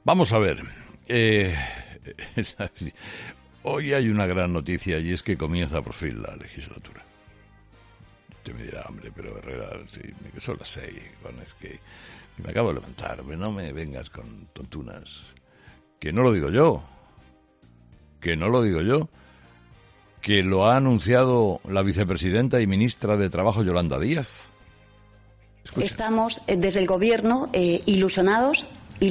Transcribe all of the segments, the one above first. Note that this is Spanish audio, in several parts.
Vamos a ver. Hoy hay una gran noticia y es que comienza por fin la legislatura. Usted me dirá, hombre, pero Herrera, sí, que son las 6, es que me acabo de levantar, hombre, no me vengas con tontunas. Que no lo digo yo, que lo ha anunciado la vicepresidenta y ministra de Trabajo, Yolanda Díaz. Escucha. Estamos desde el Gobierno ilusionadas,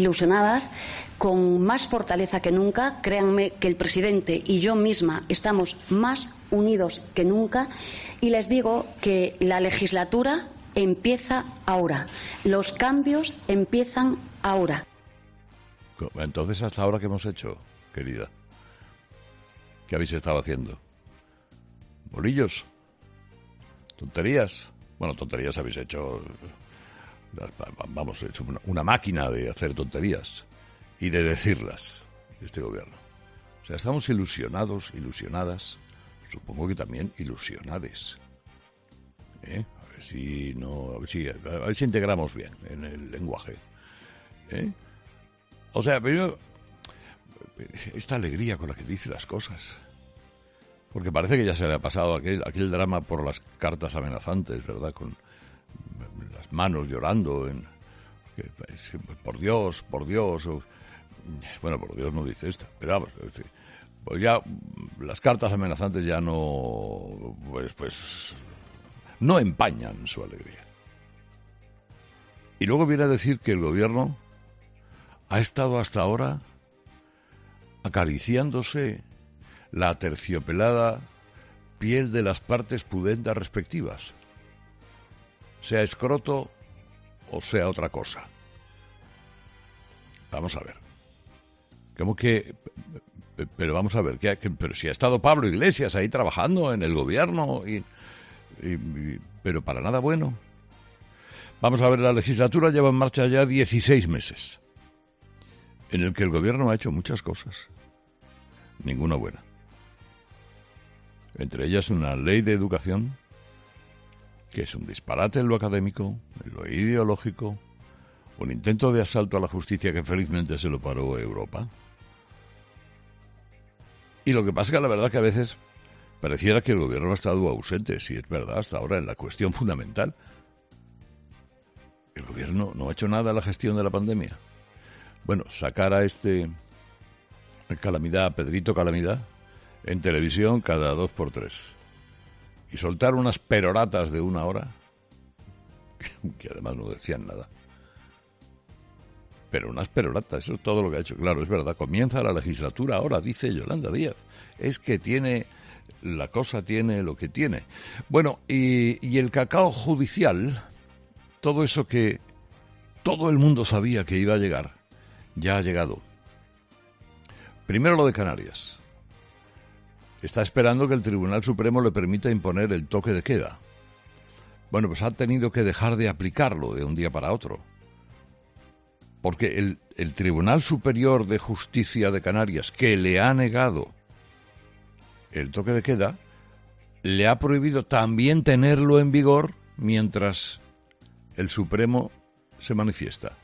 con más fortaleza que nunca. Créanme que el presidente y yo misma estamos más unidos que nunca. Y les digo que la legislatura empieza ahora. Los cambios empiezan ahora. Entonces, ¿hasta ahora qué hemos hecho, querida? ¿Qué habéis estado haciendo? ¿Bolillos? ¿Tonterías? Bueno, tonterías habéis hecho... Vamos, hecho una máquina de hacer tonterías y de decirlas, este gobierno. O sea, estamos ilusionados, ilusionadas, supongo que también ilusionades. A ver si integramos bien en el lenguaje. O sea, pero esta alegría con la que dice las cosas. Porque parece que ya se le ha pasado aquel drama por las cartas amenazantes, ¿verdad? Con las manos llorando. Por Dios. Bueno, por Dios no dice esta, pero vamos, es decir, pues ya las cartas amenazantes ya no, pues no empañan su alegría. Y luego viene a decir que el gobierno ha estado hasta ahora acariciándose la aterciopelada piel de las partes pudendas respectivas, sea escroto o sea otra cosa. Vamos a ver. ¿Cómo que? Pero vamos a ver, pero si ha estado Pablo Iglesias ahí trabajando en el gobierno, pero para nada bueno. Vamos a ver, la legislatura lleva en marcha ya 16 meses, en el que el gobierno ha hecho muchas cosas, ninguna buena. Entre ellas una ley de educación, que es un disparate en lo académico, en lo ideológico, un intento de asalto a la justicia que felizmente se lo paró Europa. Y lo que pasa es que la verdad que a veces pareciera que el gobierno ha estado ausente, si es verdad, hasta ahora en la cuestión fundamental. El gobierno no ha hecho nada en la gestión de la pandemia. Bueno, sacar a Pedrito Calamidad, en televisión cada 2x3 y soltar unas peroratas de 1 hora, que además no decían nada. Pero unas peroratas, eso es todo lo que ha hecho. Claro, es verdad, comienza la legislatura ahora, dice Yolanda Díaz. Es que la cosa tiene lo que tiene. Bueno, y el cacao judicial, todo eso que todo el mundo sabía que iba a llegar, ya ha llegado. Primero lo de Canarias. Está esperando que el Tribunal Supremo le permita imponer el toque de queda. Bueno, pues ha tenido que dejar de aplicarlo de un día para otro. Porque el Tribunal Superior de Justicia de Canarias, que le ha negado el toque de queda, le ha prohibido también tenerlo en vigor mientras el Supremo se manifiesta.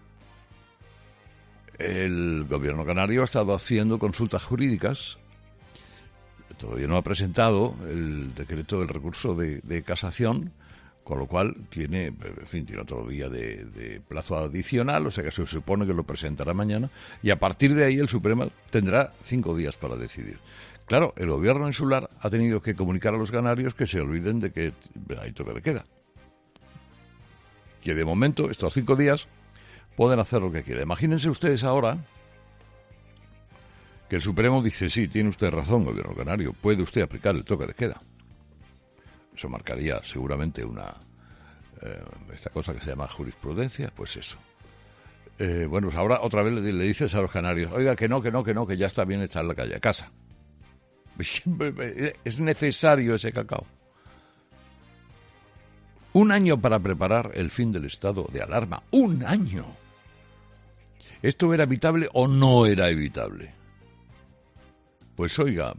El gobierno canario ha estado haciendo consultas jurídicas. Todavía no ha presentado el decreto del recurso de casación, con lo cual tiene otro día de plazo adicional, o sea que se supone que lo presentará mañana, y a partir de ahí el Supremo tendrá 5 días para decidir. Claro, el gobierno insular ha tenido que comunicar a los canarios que se olviden de que hay toque de queda. Que de momento, estos 5 días, pueden hacer lo que quieran. Imagínense ustedes ahora que el Supremo dice, sí, tiene usted razón, gobierno canario, puede usted aplicar el toque de queda. Eso marcaría seguramente esta cosa que se llama jurisprudencia, pues eso. Bueno, pues ahora otra vez le dices a los canarios, oiga, que no, que ya está bien echar la calle a casa. Es necesario ese cacao. 1 año para preparar el fin del estado de alarma. 1 año. ¿Esto era evitable o no era evitable? Pues oiga,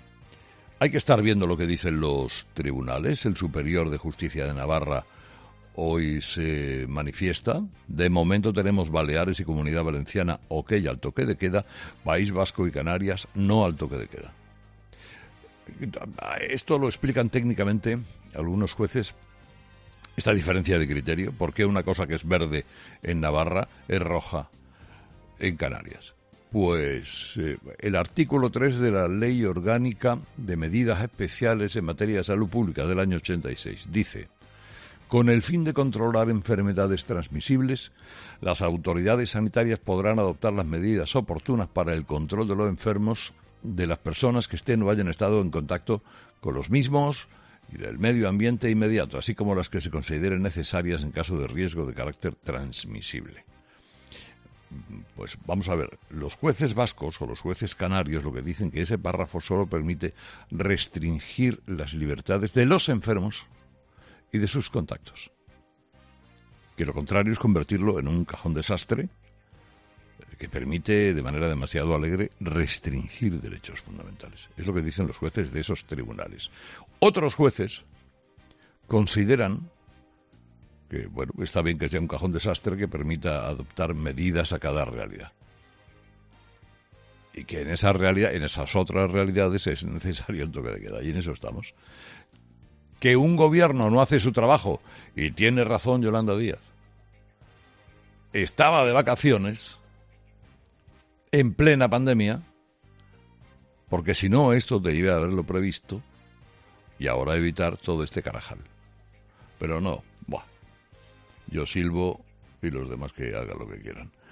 hay que estar viendo lo que dicen los tribunales. El Superior de Justicia de Navarra hoy se manifiesta. De momento tenemos Baleares y Comunidad Valenciana, ok, al toque de queda. País Vasco y Canarias, no al toque de queda. Esto lo explican técnicamente algunos jueces, esta diferencia de criterio. ¿Por qué una cosa que es verde en Navarra es roja en Canarias? Pues el artículo 3 de la Ley Orgánica de Medidas Especiales en Materia de Salud Pública del año 86 dice: con el fin de controlar enfermedades transmisibles, las autoridades sanitarias podrán adoptar las medidas oportunas para el control de los enfermos, de las personas que estén o hayan estado en contacto con los mismos y del medio ambiente inmediato, así como las que se consideren necesarias en caso de riesgo de carácter transmisible. Pues vamos a ver, los jueces vascos o los jueces canarios lo que dicen que ese párrafo solo permite restringir las libertades de los enfermos y de sus contactos. Que lo contrario es convertirlo en un cajón desastre que permite de manera demasiado alegre restringir derechos fundamentales. Es lo que dicen los jueces de esos tribunales. Otros jueces consideran que, bueno, está bien que sea un cajón desastre que permita adoptar medidas a cada realidad. Y que en esa realidad, en esas otras realidades es necesario el toque de queda. Y en eso estamos. Que un gobierno no hace su trabajo, y tiene razón Yolanda Díaz. Estaba de vacaciones en plena pandemia, porque si no, esto debía haberlo previsto y ahora evitar todo este carajal. Pero no, yo silbo y los demás que hagan lo que quieran.